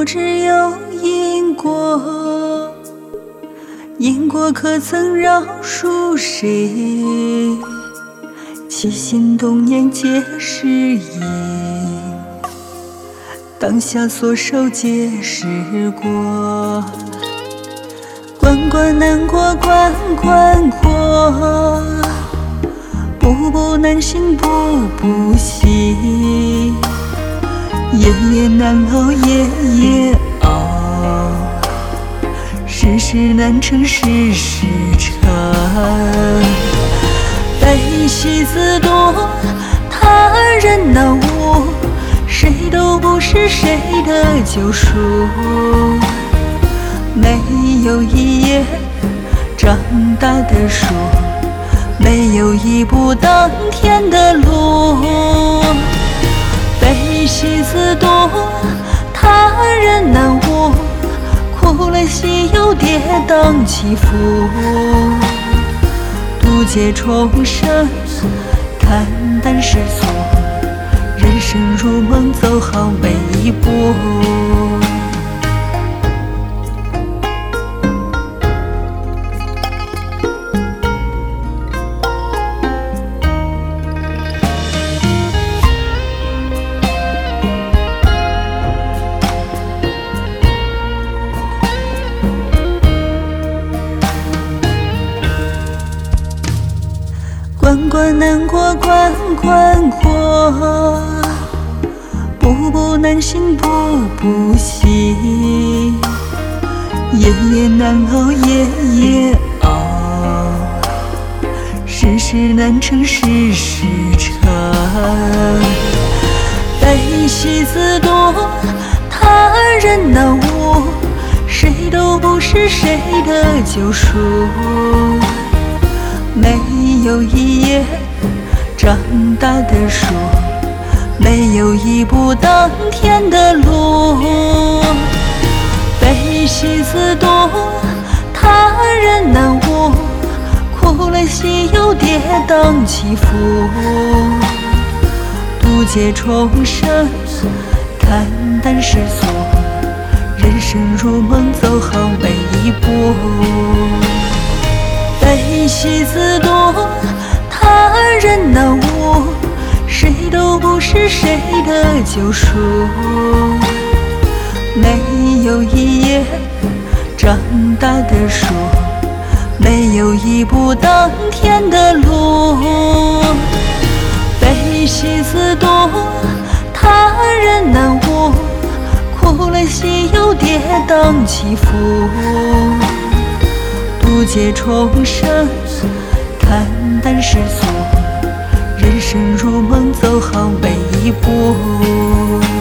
不知有因果，因果可曾饶恕谁？起心动念皆是因，当下所受皆是果。关关难过关关过，步步难行步步行，夜夜难熬夜夜熬，世事难成事事成。悲喜自多他人恼我，谁都不是谁的救赎。没有一叶长大的树，没有一步登天的路。悲喜自多他人恼我，苦乐喜忧跌宕起伏，渡劫重生看淡世俗，人生如梦走好每一步。关关难过关关过，步步难行步步行，夜夜难熬夜夜熬，世事难成事事成。悲喜自多他人恼我，谁都不是谁的救赎。没有一叶长大的树，没有一步登天的路。悲喜自多他人恼我，苦乐喜忧跌宕起伏，渡劫重生看淡世俗，人生如梦走好每一步。悲喜自多他人恼我，谁都不是谁的救赎。没有一叶长大的树，没有一步登天的路。悲喜自多他人恼我，苦乐喜忧跌宕起伏，渡劫重生看淡世俗，人生如梦走好每一步。